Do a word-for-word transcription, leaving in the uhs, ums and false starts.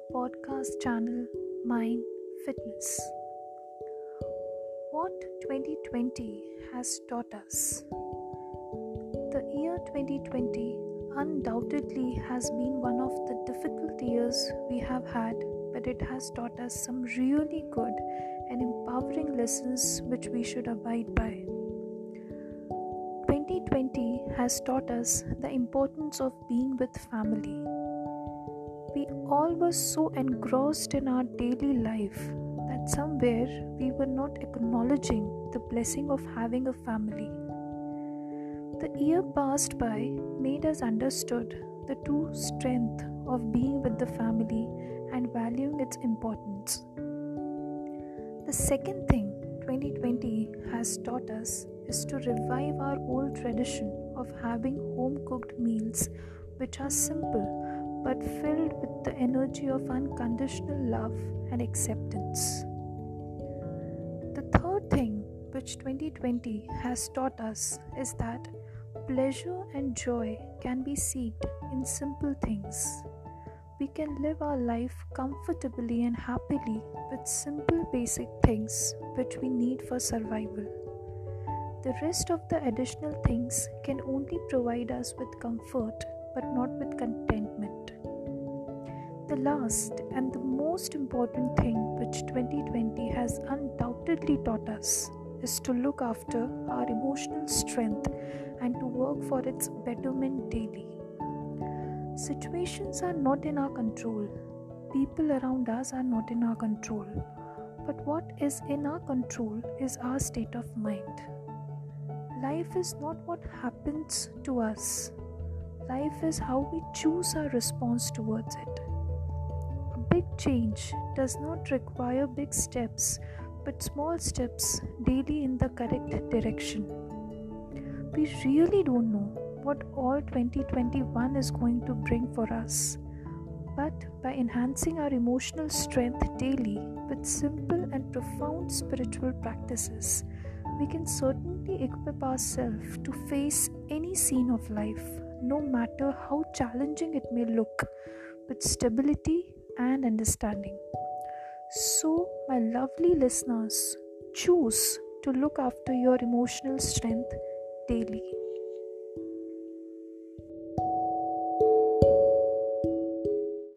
podcast channel Mind Fitness. What twenty twenty has taught us? The year twenty twenty undoubtedly has been one of the difficult years we have had, but it has taught us some really good and empowering lessons which we should abide by. twenty twenty has taught us the importance of being with family. We all were so engrossed in our daily life that somewhere we were not acknowledging the blessing of having a family. The year passed by made us understood the true strength of being with the family and valuing its importance. The second thing twenty twenty has taught us is to revive our old tradition of having home-cooked meals which are simple but filled with the energy of unconditional love and acceptance. The third thing which twenty twenty has taught us is that pleasure and joy can be sought in simple things. We can live our life comfortably and happily with simple basic things which we need for survival. The rest of the additional things can only provide us with comfort but not with contentment. The last and the most important thing which twenty twenty has undoubtedly taught us is to look after our emotional strength and to work for its betterment daily. Situations are not in our control. People around us are not in our control. But what is in our control is our state of mind. Life is not what happens to us. Life is how we choose our response towards it. A big change does not require big steps, but small steps daily in the correct direction. We really don't know what all twenty twenty-one is going to bring for us. But by enhancing our emotional strength daily with simple and profound spiritual practices, we can certainly equip ourselves to face any scene of life, no matter how challenging it may look, with stability and understanding. So, my lovely listeners, choose to look after your emotional strength daily.